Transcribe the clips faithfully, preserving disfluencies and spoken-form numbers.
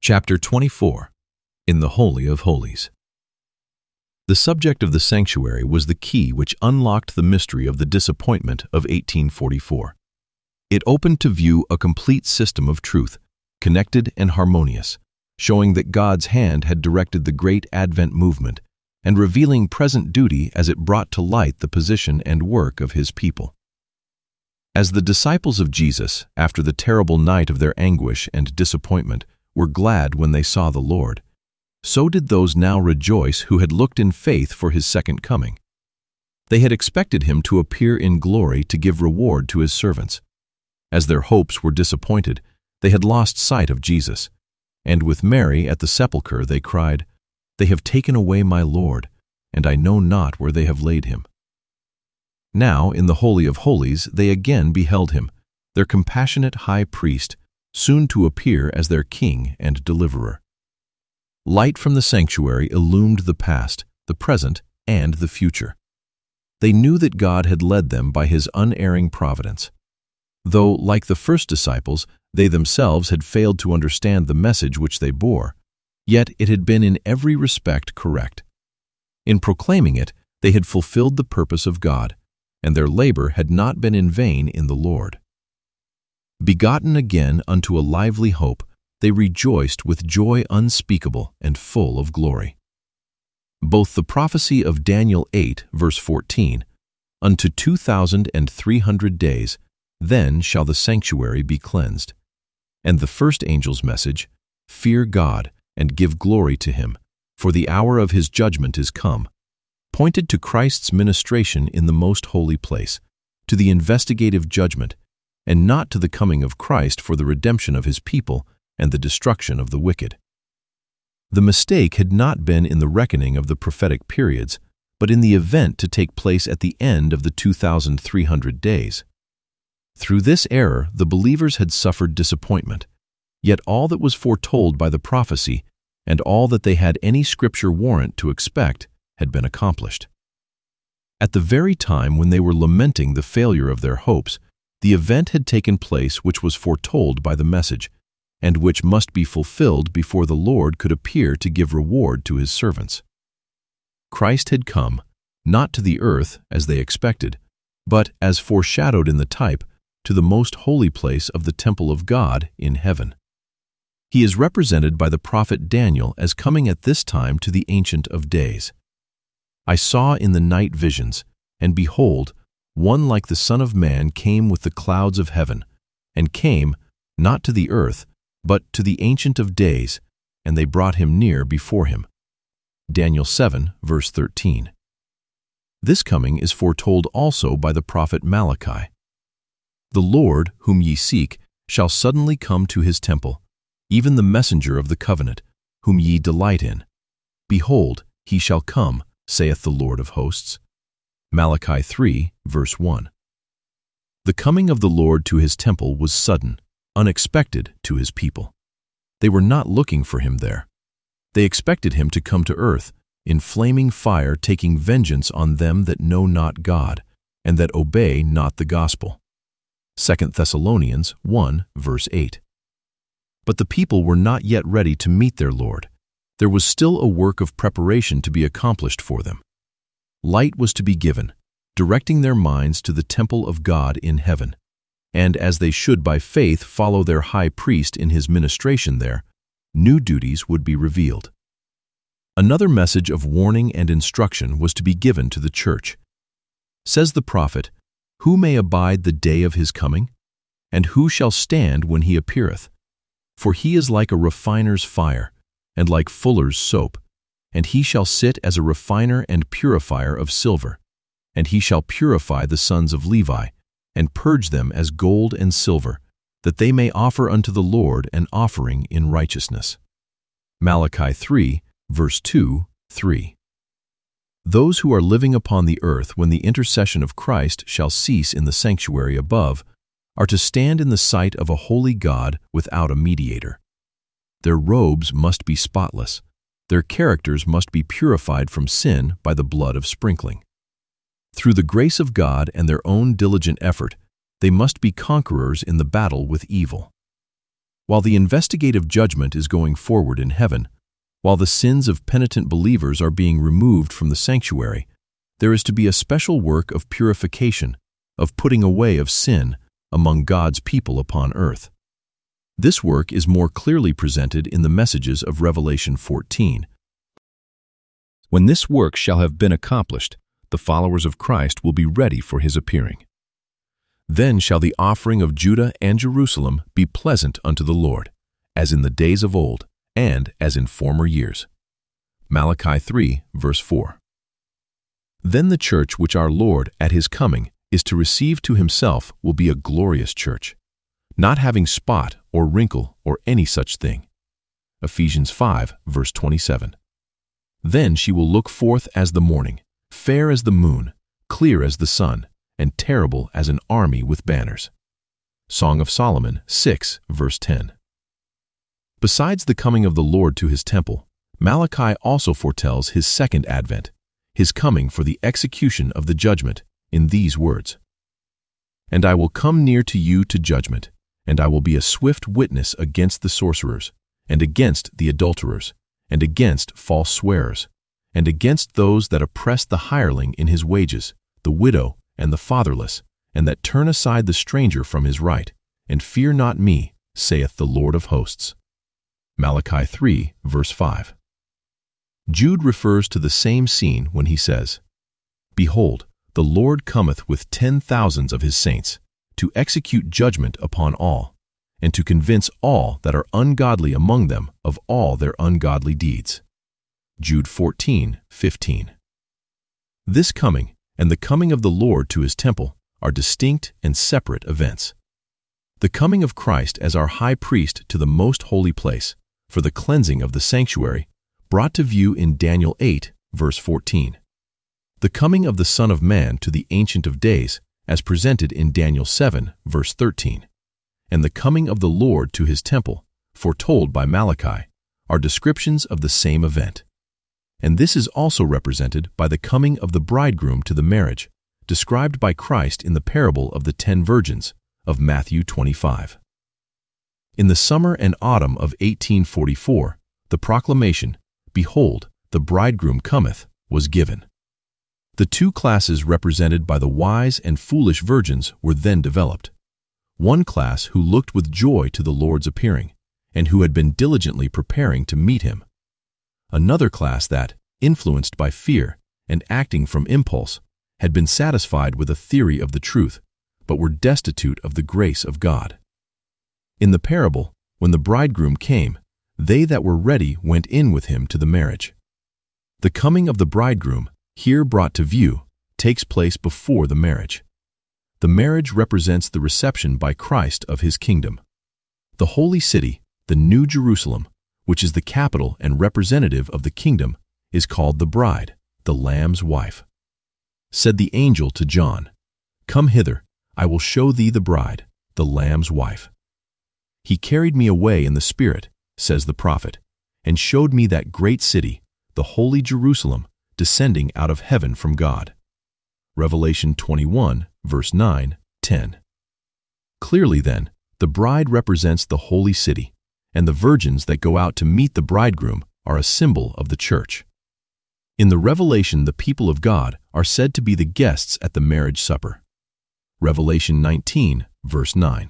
Chapter twenty-four. In the Holy of Holies. The subject of the sanctuary was the key which unlocked the mystery of the disappointment of eighteen forty-four. It opened to view a complete system of truth, connected and harmonious, showing that God's hand had directed the great Advent movement and revealing present duty as it brought to light the position and work of His people. As the disciples of Jesus, after the terrible night of their anguish and disappointment, were glad when they saw the Lord, so did those now rejoice who had looked in faith for His second coming. They had expected Him to appear in glory to give reward to His servants. As their hopes were disappointed, they had lost sight of Jesus, and with Mary at the sepulchre they cried, "They have taken away my Lord, and I know not where they have laid Him." Now, in the Holy of Holies, they again beheld Him, their compassionate high priest, soon to appear as their King and Deliverer. Light from the sanctuary illumined the past, the present, and the future. They knew that God had led them by His unerring providence. Though, like the first disciples, they themselves had failed to understand the message which they bore, yet it had been in every respect correct. In proclaiming it, they had fulfilled the purpose of God, and their labor had not been in vain in the Lord. Begotten again unto a lively hope, they rejoiced with joy unspeakable and full of glory. Both the prophecy of Daniel eight, verse fourteen, "Unto two thousand and three hundred days, then shall the sanctuary be cleansed," and the first angel's message, "Fear God, and give glory to Him, for the hour of His judgment is come," pointed to Christ's ministration in the most holy place, to the investigative judgment, and not to the coming of Christ for the redemption of His people and the destruction of the wicked. The mistake had not been in the reckoning of the prophetic periods, but in the event to take place at the end of the two thousand three hundred days. Through this error, the believers had suffered disappointment, yet all that was foretold by the prophecy and all that they had any scripture warrant to expect had been accomplished. At the very time when they were lamenting the failure of their hopes, the event had taken place which was foretold by the message, and which must be fulfilled before the Lord could appear to give reward to His servants. Christ had come, not to the earth as they expected, but, as foreshadowed in the type, to the most holy place of the temple of God in heaven. He is represented by the prophet Daniel as coming at this time to the Ancient of Days. "I saw in the night visions, and behold, one like the Son of Man came with the clouds of heaven, and came, not to the earth, but to the Ancient of Days, and they brought Him near before Him." Daniel seven, verse thirteen. This coming is foretold also by the prophet Malachi. "The Lord, whom ye seek, shall suddenly come to His temple, even the messenger of the covenant, whom ye delight in. Behold, He shall come, saith the Lord of hosts." Malachi three, verse one. The coming of the Lord to His temple was sudden, unexpected to His people. They were not looking for Him there. They expected Him to come to earth, in flaming fire, taking vengeance on them that know not God, and that obey not the gospel. Second Thessalonians one, verse eight. But the people were not yet ready to meet their Lord. There was still a work of preparation to be accomplished for them. Light was to be given, directing their minds to the temple of God in heaven, and as they should by faith follow their high priest in his ministration there, new duties would be revealed. Another message of warning and instruction was to be given to the church. Says the prophet, "Who may abide the day of His coming? And who shall stand when He appeareth? For He is like a refiner's fire, and like fuller's soap, and He shall sit as a refiner and purifier of silver, and He shall purify the sons of Levi, and purge them as gold and silver, that they may offer unto the Lord an offering in righteousness." Malachi three, verse two, three. Those who are living upon the earth when the intercession of Christ shall cease in the sanctuary above are to stand in the sight of a holy God without a mediator. Their robes must be spotless. Their characters must be purified from sin by the blood of sprinkling. Through the grace of God and their own diligent effort, they must be conquerors in the battle with evil. While the investigative judgment is going forward in heaven, while the sins of penitent believers are being removed from the sanctuary, there is to be a special work of purification, of putting away of sin among God's people upon earth. This work is more clearly presented in the messages of Revelation fourteen. When this work shall have been accomplished, the followers of Christ will be ready for his appearing. Then shall the offering of Judah and Jerusalem be pleasant unto the Lord, as in the days of old, and as in former years. Malachi three, verse four. Then the church which our Lord at his coming is to receive to himself will be a glorious church, not having spot or wrinkle or any such thing. Ephesians five, verse twenty-seven. Then she will look forth as the morning, fair as the moon, clear as the sun, and terrible as an army with banners. Song of Solomon six, verse ten. Besides the coming of the Lord to his temple, Malachi also foretells his second advent, his coming for the execution of the judgment, in these words: And I will come near to you to judgment, and I will be a swift witness against the sorcerers, and against the adulterers, and against false swearers, and against those that oppress the hireling in his wages, the widow, and the fatherless, and that turn aside the stranger from his right, and fear not me, saith the Lord of hosts. Malachi three, verse five. Jude refers to the same scene when he says, Behold, the Lord cometh with ten thousands of his saints, to execute judgment upon all, and to convince all that are ungodly among them of all their ungodly deeds. Jude fourteen, fifteen. This coming, and the coming of the Lord to his temple, are distinct and separate events. The coming of Christ as our high priest to the most holy place, for the cleansing of the sanctuary, brought to view in Daniel eight, verse fourteen. The coming of the Son of Man to the Ancient of Days, as presented in Daniel seven, verse thirteen. And the coming of the Lord to his temple, foretold by Malachi, are descriptions of the same event. And this is also represented by the coming of the bridegroom to the marriage, described by Christ in the parable of the ten virgins of Matthew twenty-five. In the summer and autumn of eighteen forty-four, the proclamation, Behold, the bridegroom cometh, was given. The two classes represented by the wise and foolish virgins were then developed. One class who looked with joy to the Lord's appearing, and who had been diligently preparing to meet him. Another class that, influenced by fear and acting from impulse, had been satisfied with a theory of the truth, but were destitute of the grace of God. In the parable, when the bridegroom came, they that were ready went in with him to the marriage. The coming of the bridegroom, here brought to view, takes place before the marriage. The marriage represents the reception by Christ of his kingdom. The holy city, the New Jerusalem, which is the capital and representative of the kingdom, is called the bride, the Lamb's wife. Said the angel to John, Come hither, I will show thee the bride, the Lamb's wife. He carried me away in the Spirit, says the prophet, and showed me that great city, the holy Jerusalem, descending out of heaven from God. Revelation twenty-one, verse nine, ten. Clearly then, the bride represents the holy city, and the virgins that go out to meet the bridegroom are a symbol of the church. In the Revelation, the people of God are said to be the guests at the marriage supper. Revelation nineteen, verse nine.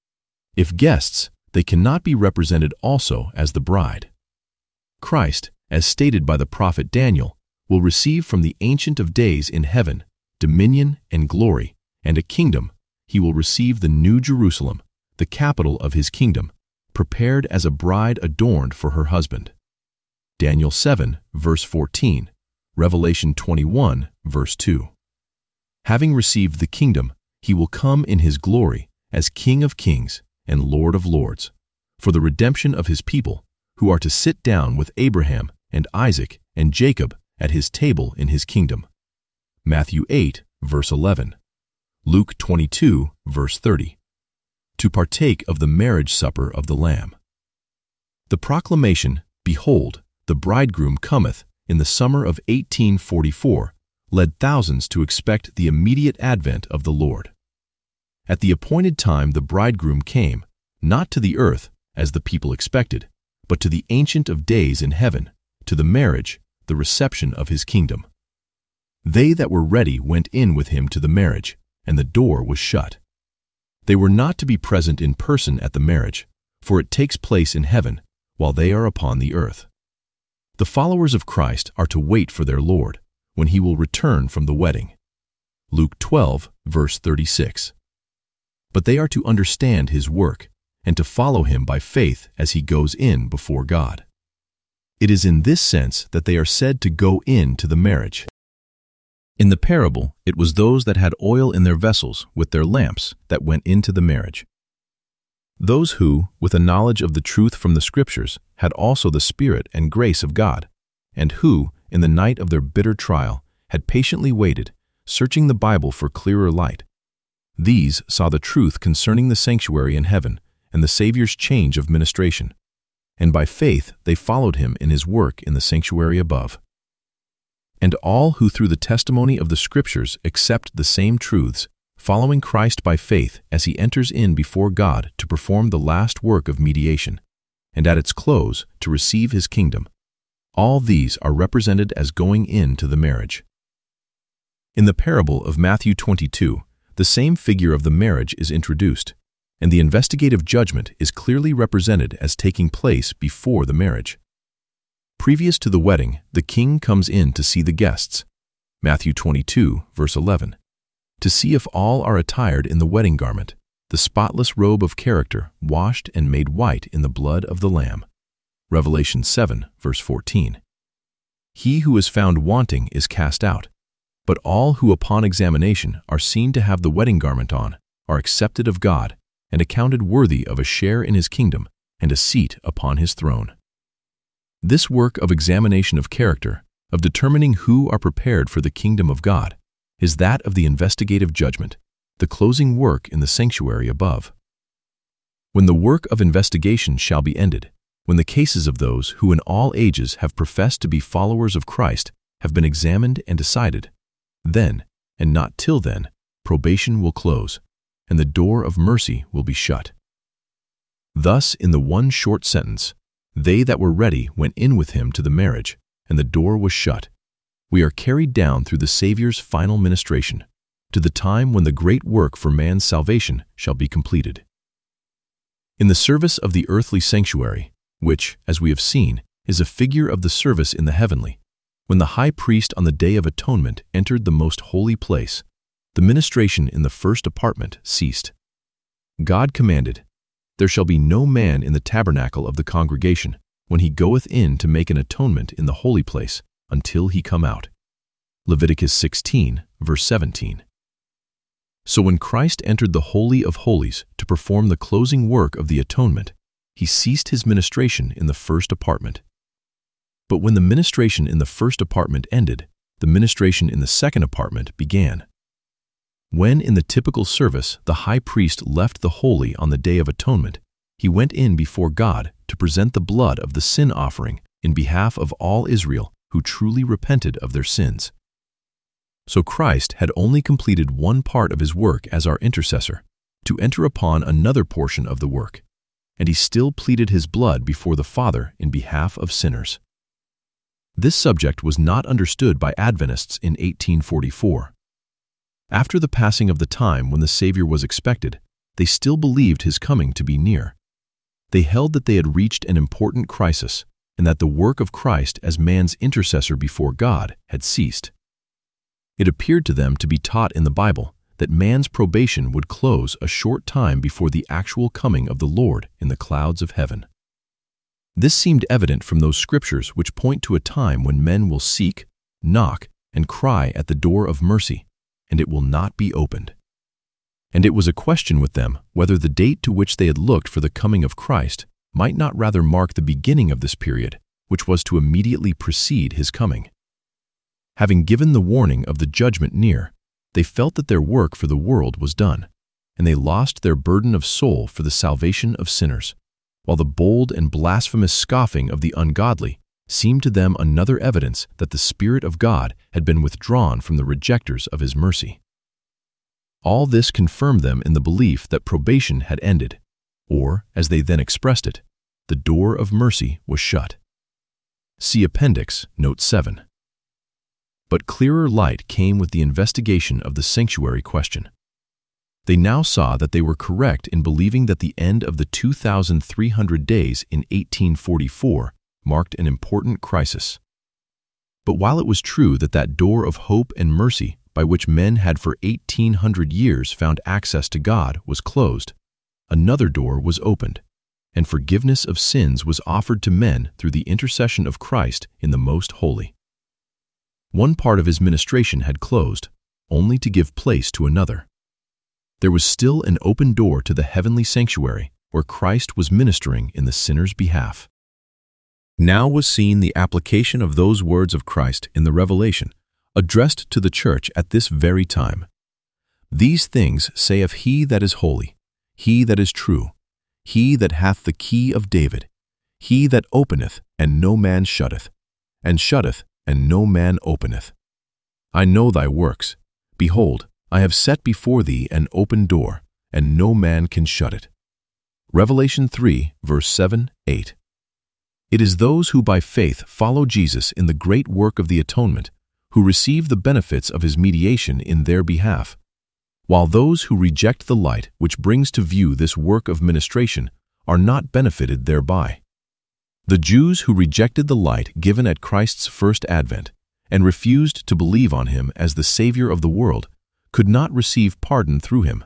If guests, they cannot be represented also as the bride. Christ, as stated by the prophet Daniel, will receive from the Ancient of Days in heaven dominion and glory, and a kingdom. He will receive the New Jerusalem, the capital of his kingdom, prepared as a bride adorned for her husband. Daniel seven, verse fourteen, Revelation twenty-one, verse two. Having received the kingdom, he will come in his glory as King of kings and Lord of lords, for the redemption of his people, who are to sit down with Abraham and Isaac and Jacob at his table in his kingdom. Matthew eight, verse eleven. Luke twenty-two, verse thirty. To partake of the marriage supper of the Lamb. The proclamation, Behold, the bridegroom cometh, in the summer of eighteen forty-four, led thousands to expect the immediate advent of the Lord. At the appointed time the bridegroom came, not to the earth, as the people expected, but to the Ancient of Days in heaven, to the marriage, the reception of his kingdom. They that were ready went in with him to the marriage, and the door was shut. They were not to be present in person at the marriage, for it takes place in heaven, while they are upon the earth. The followers of Christ are to wait for their Lord, when he will return from the wedding. Luke twelve, verse thirty-six. But they are to understand his work, and to follow him by faith as he goes in before God. It is in this sense that they are said to go in to the marriage. In the parable, it was those that had oil in their vessels with their lamps that went into the marriage. Those who, with a knowledge of the truth from the Scriptures, had also the Spirit and grace of God, and who, in the night of their bitter trial, had patiently waited, searching the Bible for clearer light. These saw the truth concerning the sanctuary in heaven and the Savior's change of ministration, and by faith they followed him in his work in the sanctuary above. And all who through the testimony of the Scriptures accept the same truths, following Christ by faith as he enters in before God to perform the last work of mediation, and at its close to receive his kingdom, all these are represented as going in to the marriage. In the parable of Matthew twenty-two, the same figure of the marriage is introduced, and the investigative judgment is clearly represented as taking place before the marriage. Previous to the wedding, the king comes in to see the guests, Matthew twenty-two, verse eleven, to see if all are attired in the wedding garment, the spotless robe of character, washed and made white in the blood of the Lamb, Revelation seven, verse fourteen. He who is found wanting is cast out, but all who upon examination are seen to have the wedding garment on are accepted of God and accounted worthy of a share in his kingdom and a seat upon his throne. This work of examination of character, of determining who are prepared for the kingdom of God, is that of the investigative judgment, the closing work in the sanctuary above. When the work of investigation shall be ended, when the cases of those who in all ages have professed to be followers of Christ have been examined and decided, then, and not till then, probation will close, and the door of mercy will be shut. Thus, in the one short sentence, they that were ready went in with him to the marriage, and the door was shut. We are carried down through the Savior's final ministration, to the time when the great work for man's salvation shall be completed. In the service of the earthly sanctuary, which, as we have seen, is a figure of the service in the heavenly, when the high priest on the Day of Atonement entered the most holy place, the ministration in the first apartment ceased. God commanded, "There shall be no man in the tabernacle of the congregation when he goeth in to make an atonement in the holy place until he come out." Leviticus sixteen, verse seventeen. So when Christ entered the Holy of Holies to perform the closing work of the atonement, he ceased his ministration in the first apartment. But when the ministration in the first apartment ended, the ministration in the second apartment began. When in the typical service the high priest left the holy on the Day of Atonement, he went in before God to present the blood of the sin offering in behalf of all Israel who truly repented of their sins. So Christ had only completed one part of his work as our intercessor, to enter upon another portion of the work, and he still pleaded his blood before the Father in behalf of sinners. This subject was not understood by Adventists in eighteen forty-four. After the passing of the time when the Savior was expected, they still believed his coming to be near. They held that they had reached an important crisis, and that the work of Christ as man's intercessor before God had ceased. It appeared to them to be taught in the Bible that man's probation would close a short time before the actual coming of the Lord in the clouds of heaven. This seemed evident from those scriptures which point to a time when men will seek, knock, and cry at the door of mercy, and it will not be opened. And it was a question with them whether the date to which they had looked for the coming of Christ might not rather mark the beginning of this period, which was to immediately precede his coming. Having given the warning of the judgment near, they felt that their work for the world was done, and they lost their burden of soul for the salvation of sinners, while the bold and blasphemous scoffing of the ungodly seemed to them another evidence that the Spirit of God had been withdrawn from the rejectors of his mercy. All this confirmed them in the belief that probation had ended, or, as they then expressed it, the door of mercy was shut. See Appendix, Note seven. But clearer light came with the investigation of the sanctuary question. They now saw that they were correct in believing that the end of the two thousand three hundred days in eighteen forty-four marked an important crisis. But while it was true that that door of hope and mercy by which men had for eighteen hundred years found access to God was closed, another door was opened, and forgiveness of sins was offered to men through the intercession of Christ in the Most Holy. One part of his ministration had closed, only to give place to another. There was still an open door to the heavenly sanctuary where Christ was ministering in the sinner's behalf. Now was seen the application of those words of Christ in the Revelation, addressed to the church at this very time. These things saith he that is holy, he that is true, he that hath the key of David, he that openeth, and no man shutteth, and shutteth, and no man openeth. I know thy works. Behold, I have set before thee an open door, and no man can shut it. Revelation three, verse seven, eight. It is those who by faith follow Jesus in the great work of the atonement who receive the benefits of his mediation in their behalf, while those who reject the light which brings to view this work of ministration are not benefited thereby. The Jews who rejected the light given at Christ's first advent and refused to believe on him as the Savior of the world could not receive pardon through him.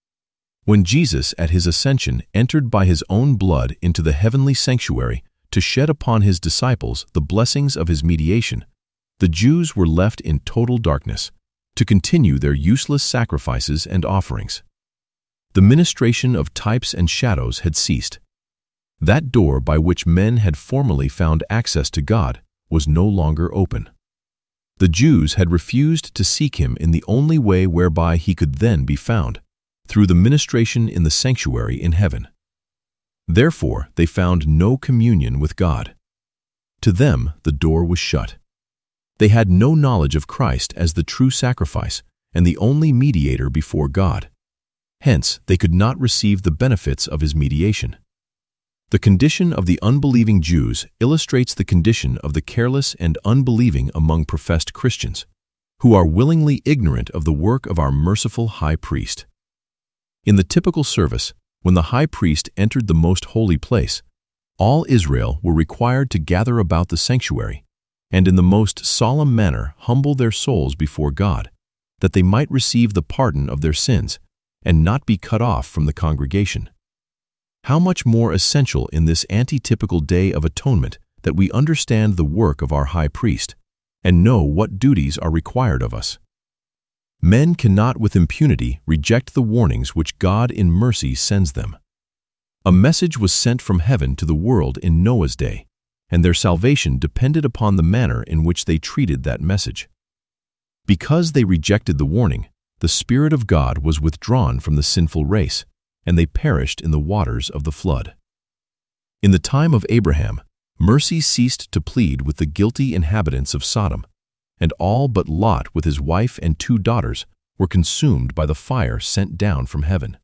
When Jesus at his ascension entered by his own blood into the heavenly sanctuary to shed upon his disciples the blessings of his mediation, the Jews were left in total darkness to continue their useless sacrifices and offerings. The ministration of types and shadows had ceased. That door by which men had formerly found access to God was no longer open. The Jews had refused to seek him in the only way whereby he could then be found, through the ministration in the sanctuary in heaven. Therefore, they found no communion with God. To them, the door was shut. They had no knowledge of Christ as the true sacrifice and the only mediator before God. Hence, they could not receive the benefits of his mediation. The condition of the unbelieving Jews illustrates the condition of the careless and unbelieving among professed Christians, who are willingly ignorant of the work of our merciful high priest. In the typical service, when the high priest entered the most holy place, all Israel were required to gather about the sanctuary and in the most solemn manner humble their souls before God, that they might receive the pardon of their sins and not be cut off from the congregation. How much more essential in this anti-typical day of atonement that we understand the work of our high priest and know what duties are required of us. Men cannot with impunity reject the warnings which God in mercy sends them. A message was sent from heaven to the world in Noah's day, and their salvation depended upon the manner in which they treated that message. Because they rejected the warning, the Spirit of God was withdrawn from the sinful race, and they perished in the waters of the flood. In the time of Abraham, mercy ceased to plead with the guilty inhabitants of Sodom, and all but Lot with his wife and two daughters were consumed by the fire sent down from heaven.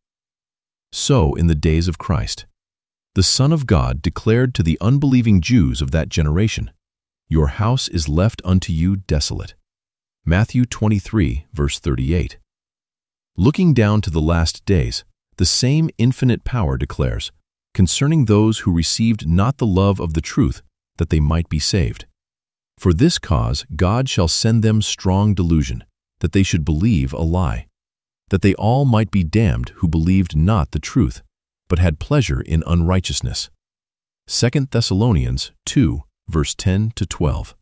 So in the days of Christ, the Son of God declared to the unbelieving Jews of that generation, "Your house is left unto you desolate." Matthew twenty-three, verse thirty-eight. Looking down to the last days, the same infinite power declares, concerning those who received not the love of the truth, that they might be saved. For this cause God shall send them strong delusion, that they should believe a lie, that they all might be damned who believed not the truth, but had pleasure in unrighteousness. Second Thessalonians two, verse ten to twelve.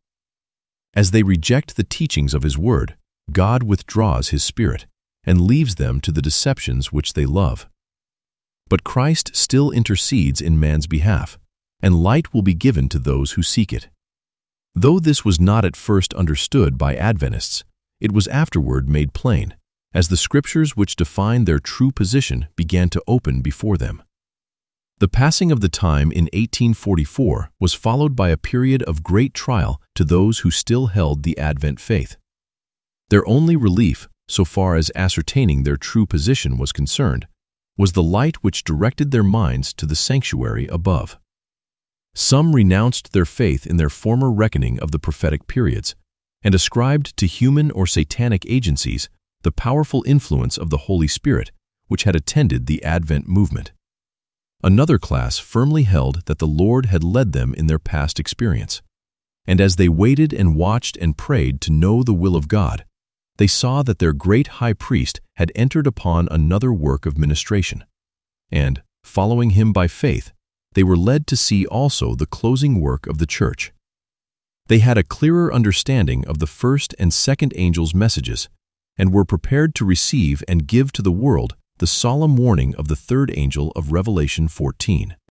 As they reject the teachings of his word, God withdraws his Spirit and leaves them to the deceptions which they love. But Christ still intercedes in man's behalf, and light will be given to those who seek it. Though this was not at first understood by Adventists, it was afterward made plain, as the scriptures which define their true position began to open before them. The passing of the time in eighteen forty-four was followed by a period of great trial to those who still held the Advent faith. Their only relief, so far as ascertaining their true position was concerned, was the light which directed their minds to the sanctuary above. Some renounced their faith in their former reckoning of the prophetic periods and ascribed to human or satanic agencies the powerful influence of the Holy Spirit which had attended the Advent movement. Another class firmly held that the Lord had led them in their past experience, and as they waited and watched and prayed to know the will of God, they saw that their great high priest had entered upon another work of ministration, and, following him by faith, they were led to see also the closing work of the church. They had a clearer understanding of the first and second angels' messages and were prepared to receive and give to the world the solemn warning of the third angel of Revelation fourteen.